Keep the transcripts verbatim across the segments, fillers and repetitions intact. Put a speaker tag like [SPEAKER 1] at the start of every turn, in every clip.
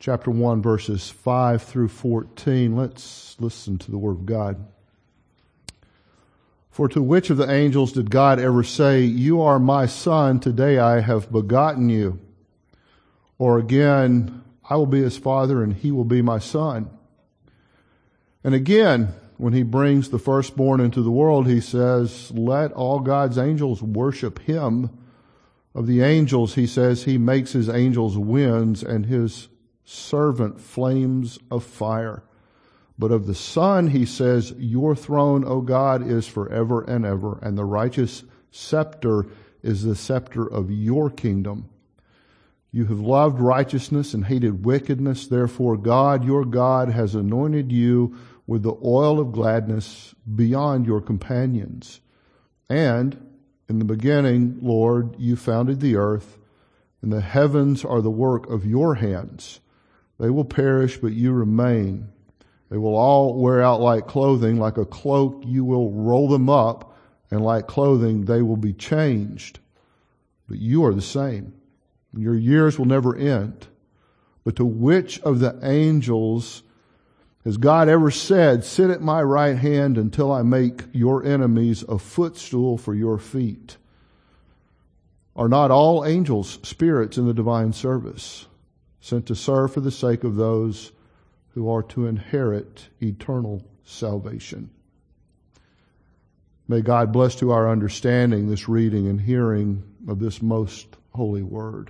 [SPEAKER 1] chapter one, verses five through fourteen. Let's listen to the word of God. For to which of the angels did God ever say, "You are my son, today I have begotten you"? Or again, "I will be his father and he will be my son"? And again, when he brings the firstborn into the world, he says, "Let all God's angels worship him." Of the angels, he says, he makes his angels winds and his servant flames of fire. But of the Son, he says, "Your throne, O God, is forever and ever, and the righteous scepter is the scepter of your kingdom. You have loved righteousness and hated wickedness. Therefore, God, your God, has anointed you with the oil of gladness beyond your companions. And in the beginning, Lord, you founded the earth, and the heavens are the work of your hands. They will perish, but you remain. They will all wear out like clothing. Like a cloak, you will roll them up, and like clothing, they will be changed. But you are the same. Your years will never end. But to which of the angels has God ever said, "Sit at my right hand until I make your enemies a footstool for your feet"? Are not all angels spirits in the divine service, sent to serve for the sake of those who are to inherit eternal salvation? May God bless to our understanding this reading and hearing of this most holy word.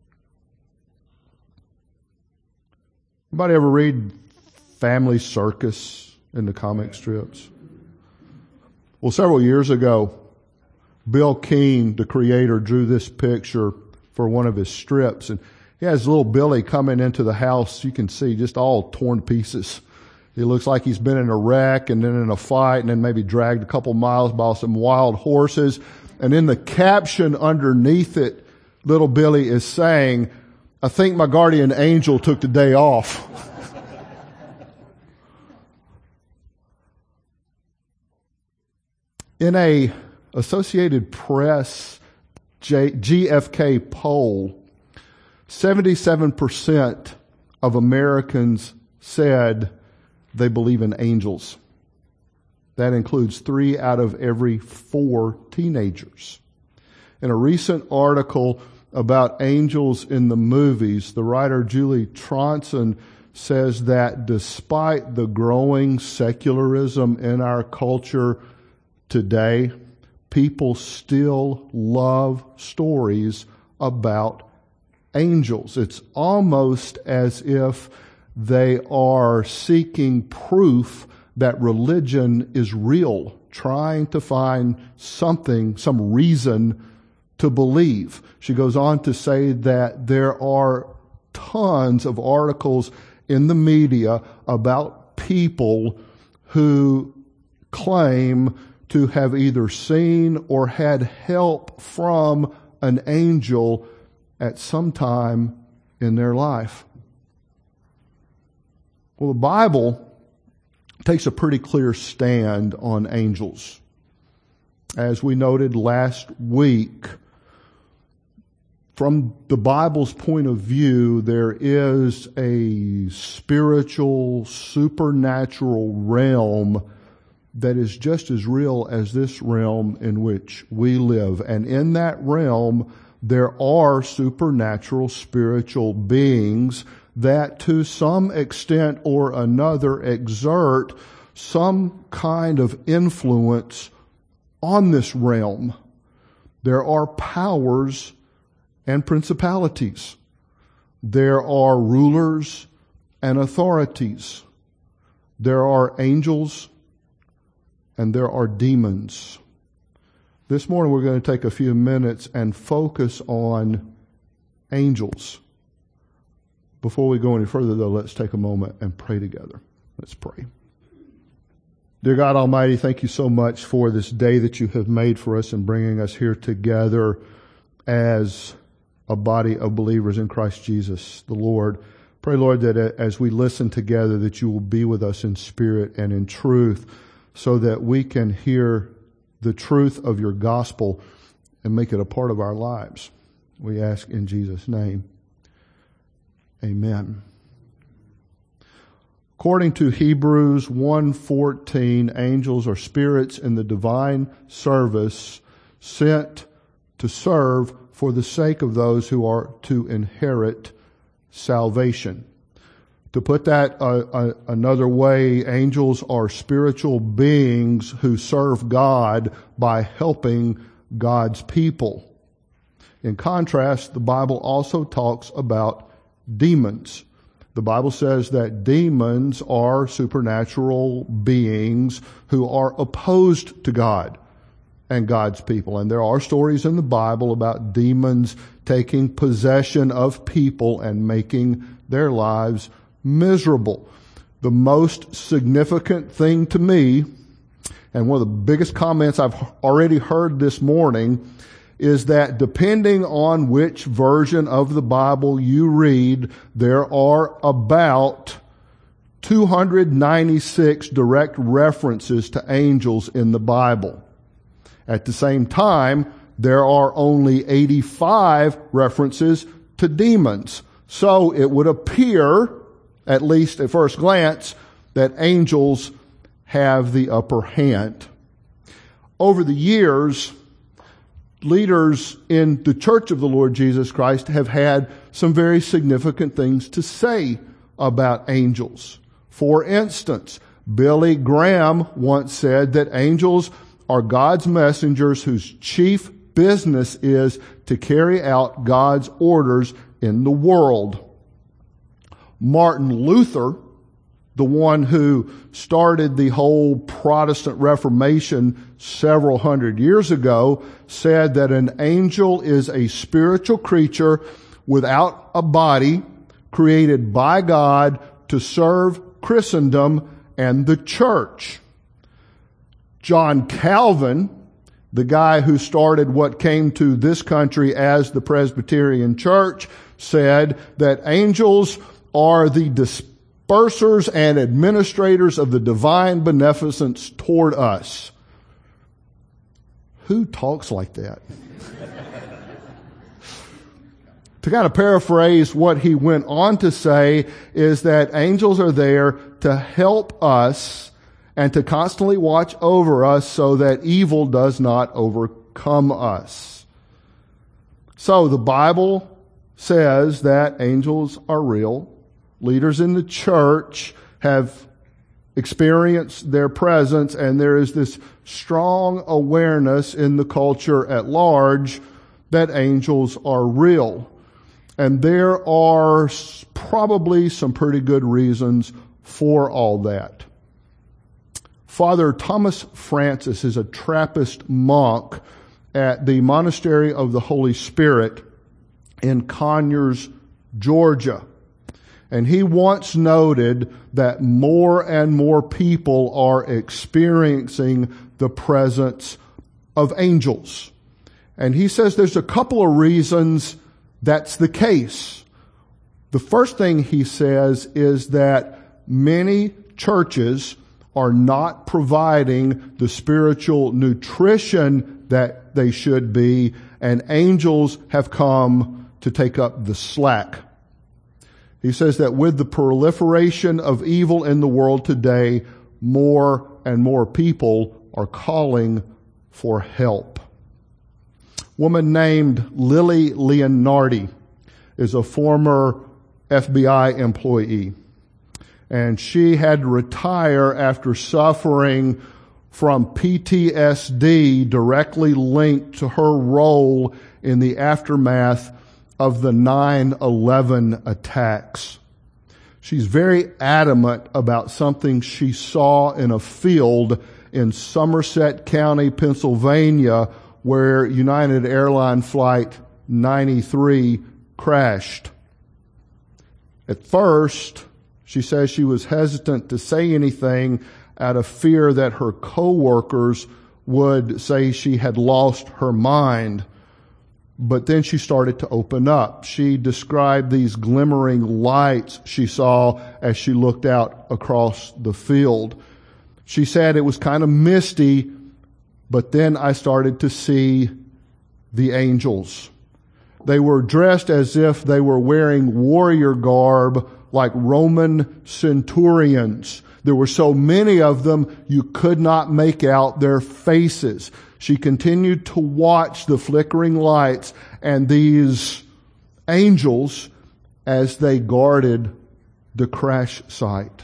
[SPEAKER 1] Anybody ever read Family Circus in the comic strips? Well, several years ago, Bill Keane, the creator, drew this picture for one of his strips, and he has little Billy coming into the house. You can see just all torn to pieces. He looks like he's been in a wreck and then in a fight and then maybe dragged a couple miles by some wild horses. And in the caption underneath it, little Billy is saying, "I think my guardian angel took the day off." In a Associated Press G F K poll, seventy-seven percent of Americans said they believe in angels. That includes three out of every four teenagers. In a recent article about angels in the movies, the writer Julie Tronson says that despite the growing secularism in our culture today, people still love stories about angels. It's almost as if they are seeking proof that religion is real, trying to find something, some reason to believe. She goes on to say that there are tons of articles in the media about people who claim to have either seen or had help from an angel at some time in their life. Well, the Bible takes a pretty clear stand on angels. As we noted last week, from the Bible's point of view, there is a spiritual, supernatural realm that is just as real as this realm in which we live. And in that realm, there are supernatural spiritual beings that to some extent or another exert some kind of influence on this realm. There are powers and principalities. There are rulers and authorities. There are angels and there are demons. This morning we're going to take a few minutes and focus on angels. Before we go any further, though, let's take a moment and pray together. Let's pray. Dear God Almighty, thank you so much for this day that you have made for us and bringing us here together as a body of believers in Christ Jesus, the Lord. Pray, Lord, that as we listen together, that you will be with us in spirit and in truth, so that we can hear the truth of your gospel and make it a part of our lives. We ask in Jesus' name. Amen. According to Hebrews one fourteen, angels are spirits in the divine service sent to serve for the sake of those who are to inherit salvation. To put that uh, uh, another way, angels are spiritual beings who serve God by helping God's people. In contrast, the Bible also talks about demons. The Bible says that demons are supernatural beings who are opposed to God and God's people. And there are stories in the Bible about demons taking possession of people and making their lives miserable. The most significant thing to me, and one of the biggest comments I've already heard this morning, is that depending on which version of the Bible you read, there are about two hundred ninety-six direct references to angels in the Bible. At the same time, there are only eighty-five references to demons. So it would appear, at least at first glance, that angels have the upper hand. Over the years, leaders in the Church of the Lord Jesus Christ have had some very significant things to say about angels. For instance, Billy Graham once said that angels are God's messengers whose chief business is to carry out God's orders in the world. Martin Luther, the one who started the whole Protestant Reformation several hundred years ago, said that an angel is a spiritual creature without a body, created by God to serve Christendom and the church. John Calvin, the guy who started what came to this country as the Presbyterian Church, said that angels are the dispersers and administrators of the divine beneficence toward us. Who talks like that? To kind of paraphrase what he went on to say is that angels are there to help us and to constantly watch over us so that evil does not overcome us. So the Bible says that angels are real. Leaders in the church have experienced their presence, and there is this strong awareness in the culture at large that angels are real. And there are probably some pretty good reasons for all that. Father Thomas Francis is a Trappist monk at the Monastery of the Holy Spirit in Conyers, Georgia. And he once noted that more and more people are experiencing the presence of angels. And he says there's a couple of reasons that's the case. The first thing he says is that many churches are not providing the spiritual nutrition that they should be, and angels have come to take up the slack. He says that with the proliferation of evil in the world today, more and more people are calling for help. A woman named Lily Leonardi is a former F B I employee. And she had to retire after suffering from P T S D directly linked to her role in the aftermath of the nine eleven attacks. She's very adamant about something she saw in a field in Somerset County, Pennsylvania, where United Airlines Flight ninety-three crashed. At first, she says she was hesitant to say anything out of fear that her coworkers would say she had lost her mind. But then she started to open up. She described these glimmering lights she saw as she looked out across the field. She said it was kind of misty, but then I started to see the angels. They were dressed as if they were wearing warrior garb like Roman centurions. There were so many of them, you could not make out their faces. She continued to watch the flickering lights and these angels as they guarded the crash site.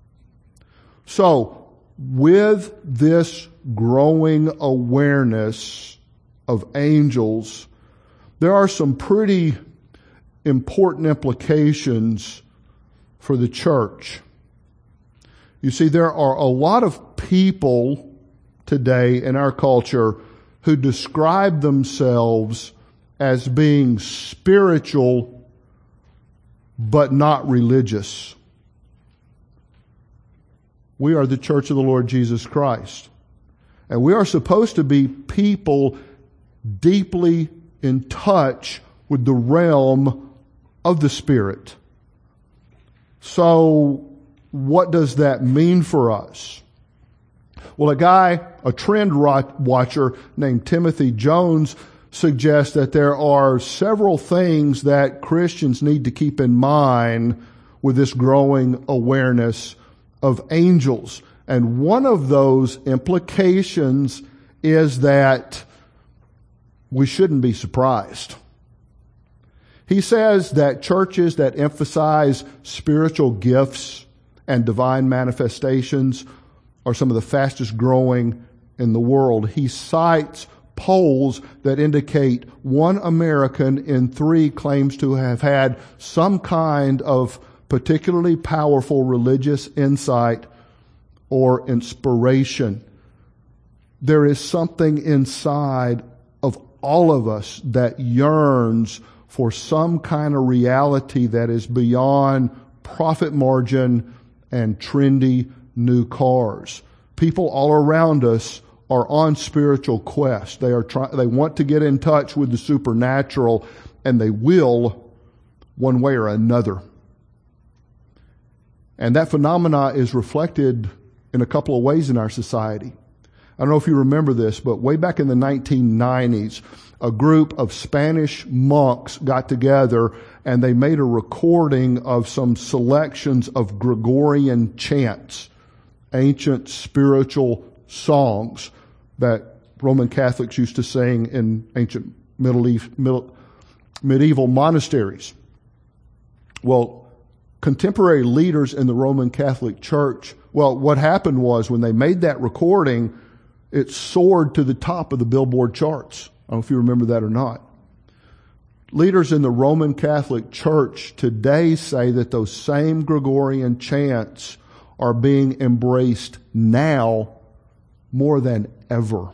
[SPEAKER 1] So, with this growing awareness of angels, there are some pretty important implications for the church. You see, there are a lot of people today in our culture who describe themselves as being spiritual but not religious. We are the Church of the Lord Jesus Christ. And we are supposed to be people deeply in touch with the realm of the Spirit. So, what does that mean for us? Well, a guy, a trend watcher named Timothy Jones suggests that there are several things that Christians need to keep in mind with this growing awareness of angels. And one of those implications is that we shouldn't be surprised. He says that churches that emphasize spiritual gifts and divine manifestations are some of the fastest growing in the world. He cites polls that indicate one American in three claims to have had some kind of particularly powerful religious insight or inspiration. There is something inside of all of us that yearns for some kind of reality that is beyond profit margin and trendy new cars. People all around us are on spiritual quest. They are try- they want to get in touch with the supernatural, and they will one way or another. And that phenomena is reflected in a couple of ways in our society. I don't know if you remember this, but way back in the nineteen nineties, a group of Spanish monks got together and they made a recording of some selections of Gregorian chants, ancient spiritual songs that Roman Catholics used to sing in ancient Middle East, middle, medieval monasteries. Well, contemporary leaders in the Roman Catholic Church, well, what happened was when they made that recording, it soared to the top of the Billboard charts. I don't know if you remember that or not. Leaders in the Roman Catholic Church today say that those same Gregorian chants are being embraced now more than ever.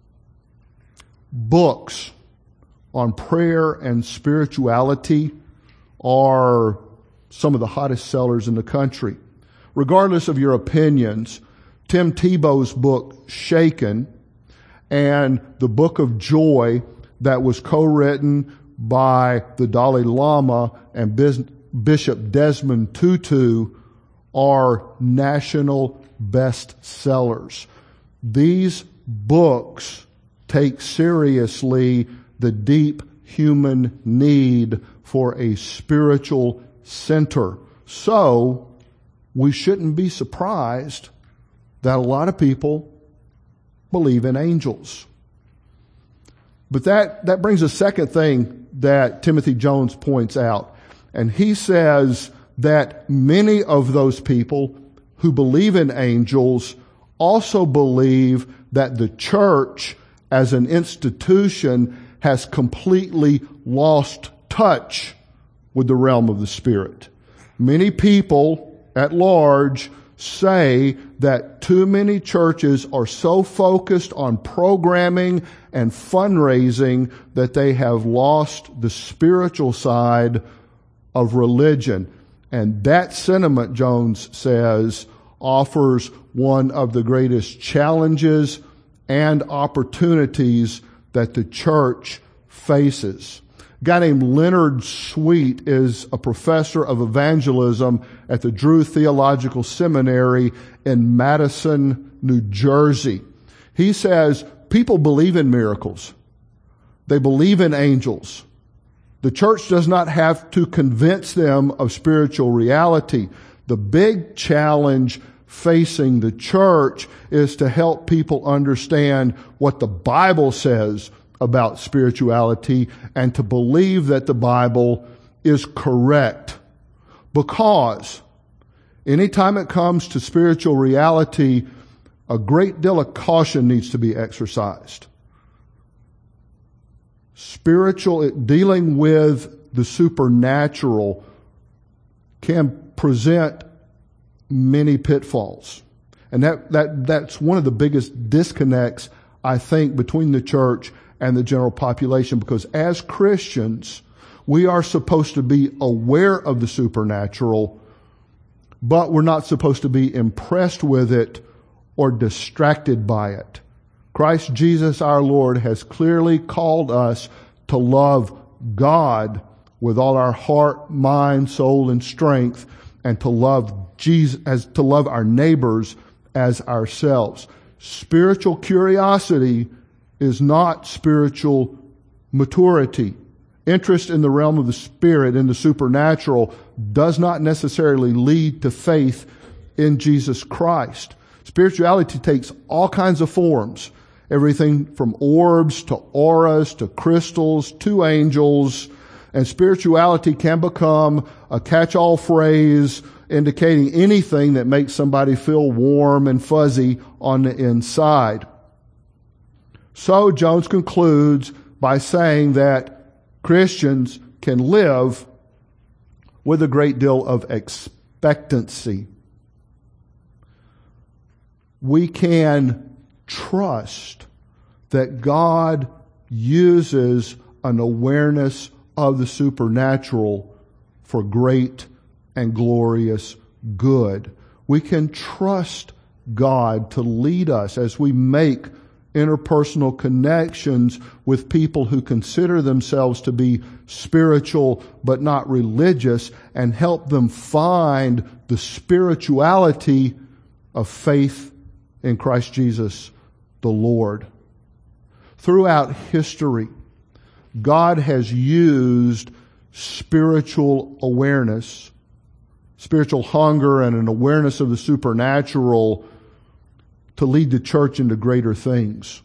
[SPEAKER 1] Books on prayer and spirituality are some of the hottest sellers in the country. Regardless of your opinions, Tim Tebow's book, Shaken, and the Book of Joy that was co-written by the Dalai Lama and Bishop Desmond Tutu are national bestsellers. These books take seriously the deep human need for a spiritual center. So, we shouldn't be surprised that a lot of people believe in angels. But that, that brings a second thing that Timothy Jones points out. And he says that many of those people who believe in angels also believe that the church as an institution has completely lost touch with the realm of the Spirit. Many people at large say that too many churches are so focused on programming and fundraising that they have lost the spiritual side of religion. And that sentiment, Jones says, offers one of the greatest challenges and opportunities that the church faces. A guy named Leonard Sweet is a professor of evangelism at the Drew Theological Seminary in Madison, New Jersey. He says people believe in miracles. They believe in angels. The church does not have to convince them of spiritual reality. The big challenge facing the church is to help people understand what the Bible says about spirituality and to believe that the Bible is correct. Because anytime it comes to spiritual reality, a great deal of caution needs to be exercised. Spiritual, dealing with the supernatural can present many pitfalls. And that, that, that's one of the biggest disconnects, I think, between the church and the general population, because as Christians, we are supposed to be aware of the supernatural, but we're not supposed to be impressed with it or distracted by it. Christ Jesus our Lord has clearly called us to love God with all our heart, mind, soul, and strength, and to love Jesus, as to love our neighbors as ourselves. Spiritual curiosity is not spiritual maturity. Interest in the realm of the spirit, in the supernatural, does not necessarily lead to faith in Jesus Christ. Spirituality takes all kinds of forms. Everything from orbs to auras to crystals to angels. And spirituality can become a catch-all phrase indicating anything that makes somebody feel warm and fuzzy on the inside. So Jones concludes by saying that Christians can live with a great deal of expectancy. We can trust that God uses an awareness of the supernatural for great and glorious good. We can trust God to lead us as we make interpersonal connections with people who consider themselves to be spiritual but not religious, and help them find the spirituality of faith in Christ Jesus the Lord. Throughout history, God has used spiritual awareness, spiritual hunger, and an awareness of the supernatural to lead the church into greater things.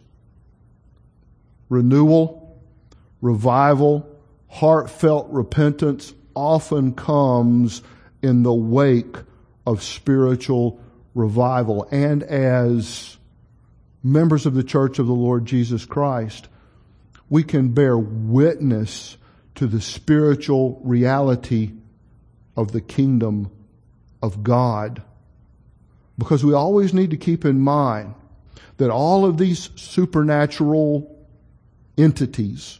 [SPEAKER 1] Renewal, revival, heartfelt repentance often comes in the wake of spiritual revival. And as members of the Church of the Lord Jesus Christ, we can bear witness to the spiritual reality of the kingdom of God. Because we always need to keep in mind that all of these supernatural entities,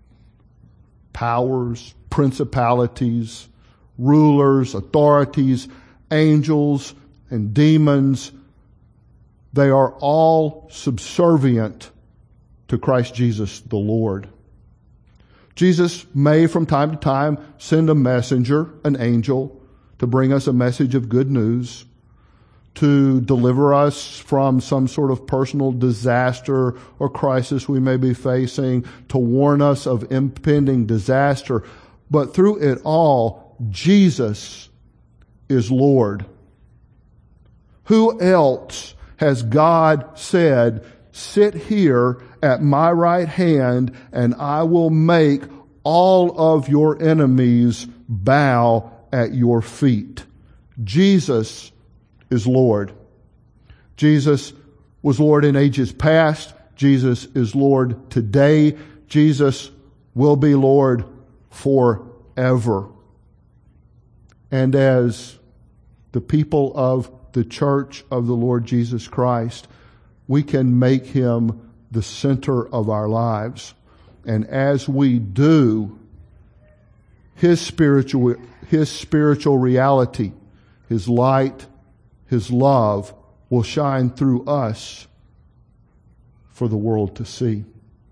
[SPEAKER 1] powers, principalities, rulers, authorities, angels, and demons, they are all subservient to Christ Jesus the Lord. Jesus may from time to time send a messenger, an angel, to bring us a message of good news, to deliver us from some sort of personal disaster or crisis we may be facing, to warn us of impending disaster. But through it all, Jesus is Lord. Who else has God said, "Sit here at my right hand, and I will make all of your enemies bow at your feet"? Jesus is Lord. Jesus was Lord in ages past. Jesus is Lord today. Jesus will be Lord forever. And as the people of the Church of the Lord Jesus Christ, we can make Him the center of our lives. And as we do, His spiritual, His spiritual reality, His light, His love will shine through us for the world to see.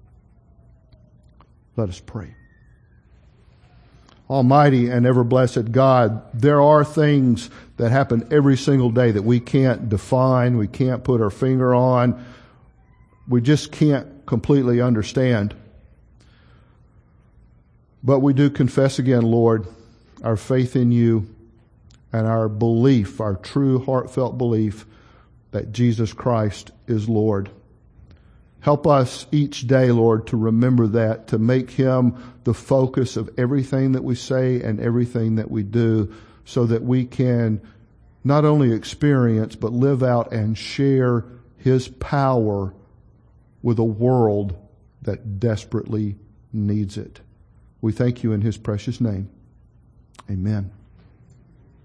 [SPEAKER 1] Let us pray. Almighty and ever-blessed God, there are things that happen every single day that we can't define, we can't put our finger on, we just can't completely understand. But we do confess again, Lord, our faith in you and our belief, our true heartfelt belief that Jesus Christ is Lord. Help us each day, Lord, to remember that, to make him the focus of everything that we say and everything that we do, so that we can not only experience but live out and share his power with a world that desperately needs it. We thank you in his precious name. Amen.